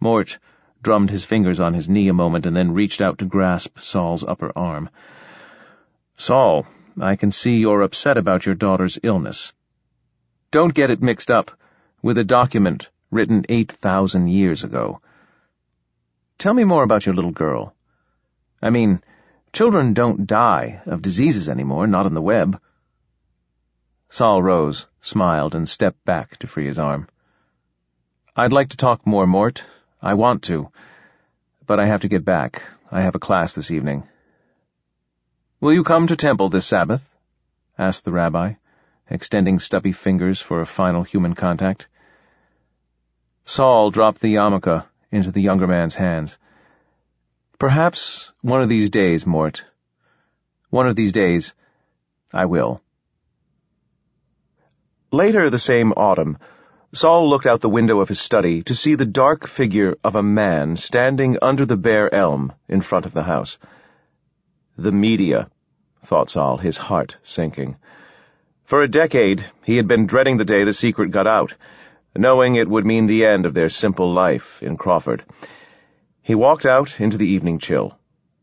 Mort drummed his fingers on his knee a moment and then reached out to grasp Saul's upper arm. "Saul, I can see you're upset about your daughter's illness. Don't get it mixed up with a document written 8,000 years ago. Tell me more about your little girl. I mean, children don't die of diseases anymore, not on the web." Saul rose, smiled, and stepped back to free his arm. "I'd like to talk more, Mort. I want to. But I have to get back. I have a class this evening." "Will you come to temple this Sabbath?" asked the rabbi, extending stubby fingers for a final human contact. Saul dropped the yarmulke into the younger man's hands. "Perhaps one of these days, Mort. One of these days, I will." Later the same autumn, Saul looked out the window of his study to see the dark figure of a man standing under the bare elm in front of the house. The media, thought Saul, his heart sinking. For a decade he had been dreading the day the secret got out, knowing it would mean the end of their simple life in Crawford. He walked out into the evening chill.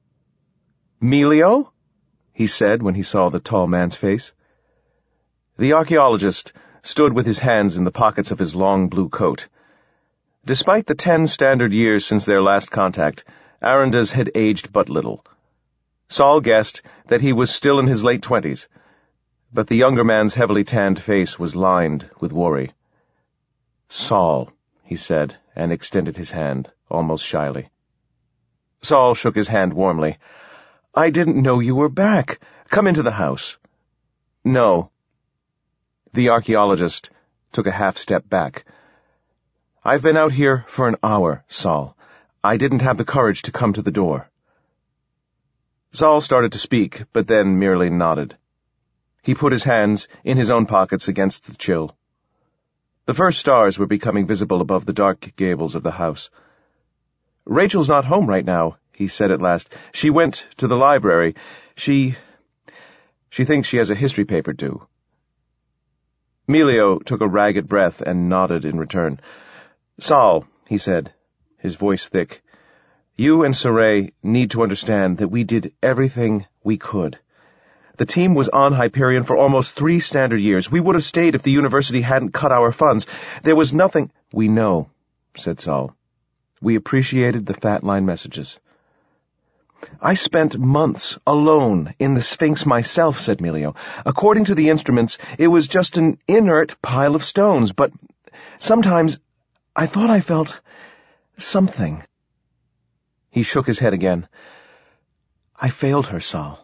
"Melio?" he said when he saw the tall man's face. The archaeologist stood with his hands in the pockets of his long blue coat. Despite the 10 standard years since their last contact, Arendez had aged but little. Saul guessed that he was still in his late 20s, but the younger man's heavily tanned face was lined with worry. "Saul," he said, and extended his hand, almost shyly. Saul shook his hand warmly. "I didn't know you were back. Come into the house." "No." The archaeologist took a half-step back. "I've been out here for an hour, Saul. I didn't have the courage to come to the door." Saul started to speak, but then merely nodded. He put his hands in his own pockets against the chill. The first stars were becoming visible above the dark gables of the house. "Rachel's not home right now," he said at last. "She went to the library. She thinks she has a history paper due." Melio took a ragged breath and nodded in return. "Saul," he said, his voice thick, "you and Saray need to understand that we did everything we could. The team was on Hyperion for almost 3 standard years. We would have stayed if the university hadn't cut our funds. There was nothing—" "We know," said Saul. "We appreciated the fat line messages." "I spent months alone in the Sphinx myself," said Melio. "According to the instruments, it was just an inert pile of stones, but sometimes I thought I felt something." He shook his head again. "I failed her, Saul."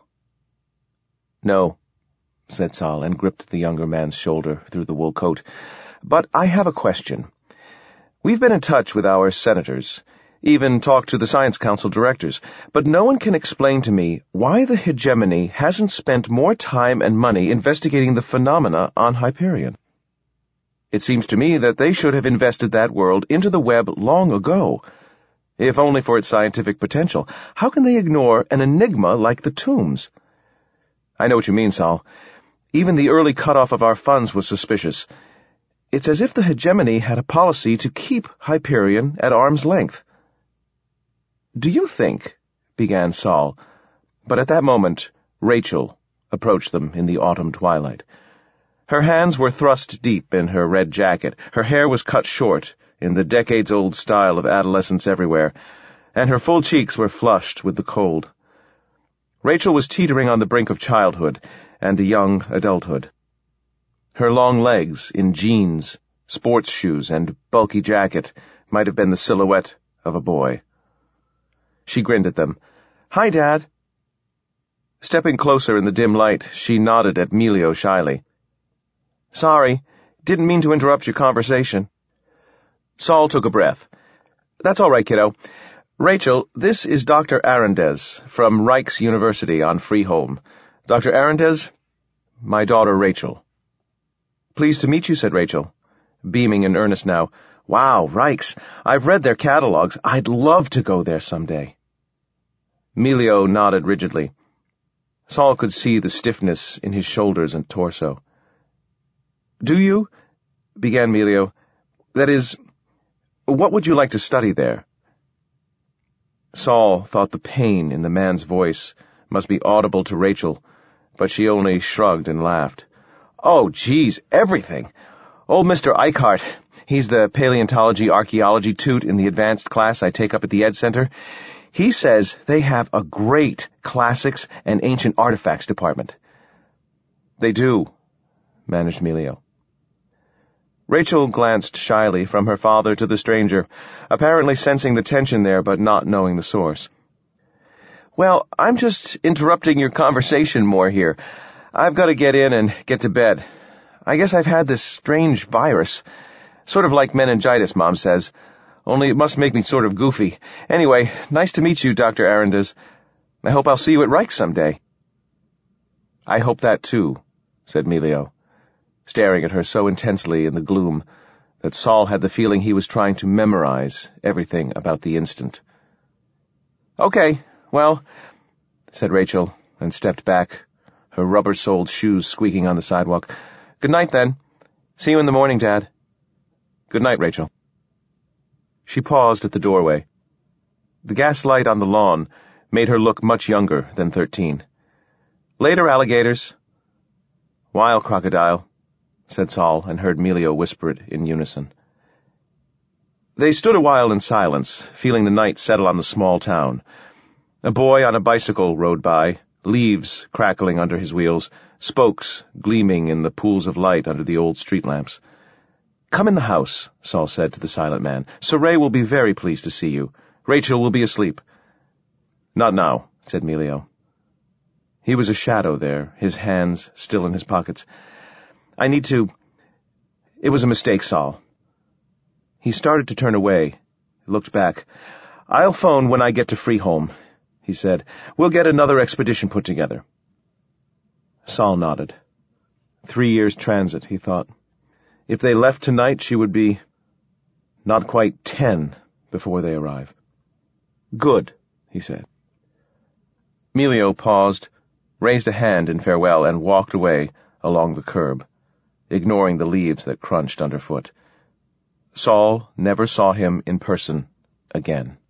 "No," said Saul, and gripped the younger man's shoulder through the wool coat. "But I have a question. We've been in touch with our senators, even talked to the Science Council directors, but no one can explain to me why the hegemony hasn't spent more time and money investigating the phenomena on Hyperion. It seems to me that they should have invested that world into the web long ago, if only for its scientific potential. How can they ignore an enigma like the tombs?" "I know what you mean, Saul. Even the early cutoff of our funds was suspicious. It's as if the hegemony had a policy to keep Hyperion at arm's length." "Do you think—" began Saul, but at that moment Rachel approached them in the autumn twilight. Her hands were thrust deep in her red jacket, her hair was cut short in the decades-old style of adolescence everywhere, and her full cheeks were flushed with the cold. Rachel was teetering on the brink of childhood and a young adulthood. Her long legs in jeans, sports shoes, and bulky jacket might have been the silhouette of a boy. She grinned at them. "Hi, Dad." Stepping closer in the dim light, she nodded at Melio shyly. "Sorry, didn't mean to interrupt your conversation." Saul took a breath. "That's all right, kiddo. Rachel, this is Dr. Arendez from Rijks University on Freeholm. Dr. Arendez, my daughter Rachel." "Pleased to meet you," said Rachel, beaming in earnest now. "Wow, Rijks. I've read their catalogs. I'd love to go there someday." Melio nodded rigidly. Saul could see the stiffness in his shoulders and torso. "Do you?" began Melio. "That is, what would you like to study there?" Saul thought the pain in the man's voice must be audible to Rachel, but she only shrugged and laughed. "Oh, geez, everything. Old Mr. Eichhardt, he's the paleontology-archaeology toot in the advanced class I take up at the Ed Center. He says they have a great classics and ancient artifacts department." "They do," managed Melio. Rachel glanced shyly from her father to the stranger, apparently sensing the tension there but not knowing the source. "Well, I'm just interrupting your conversation more here. I've got to get in and get to bed. I guess I've had this strange virus. Sort of like meningitis, Mom says. Only it must make me sort of goofy. Anyway, nice to meet you, Dr. Arendis. I hope I'll see you at Reich someday." "I hope that too," said Melio, staring at her so intensely in the gloom that Saul had the feeling he was trying to memorize everything about the instant. "Okay, well," said Rachel, and stepped back, her rubber-soled shoes squeaking on the sidewalk. "Good night, then. See you in the morning, Dad." "Good night, Rachel." She paused at the doorway. The gaslight on the lawn made her look much younger than 13. "Later, alligators." "Wild crocodile," said Saul, and heard Melio whisper it in unison. They stood a while in silence, feeling the night settle on the small town. A boy on a bicycle rode by, leaves crackling under his wheels, spokes gleaming in the pools of light under the old street lamps. "Come in the house," Saul said to the silent man. "Saray will be very pleased to see you. Rachel will be asleep." "Not now," said Melio. He was a shadow there, his hands still in his pockets. It was a mistake, Saul." He started to turn away, looked back. "I'll phone when I get to Freeholm," he said. "We'll get another expedition put together." Saul nodded. 3 years transit, he thought. If they left tonight, she would be not quite 10 before they arrive. "Good," he said. Melio paused, raised a hand in farewell, and walked away along the curb, ignoring the leaves that crunched underfoot. Saul never saw him in person again.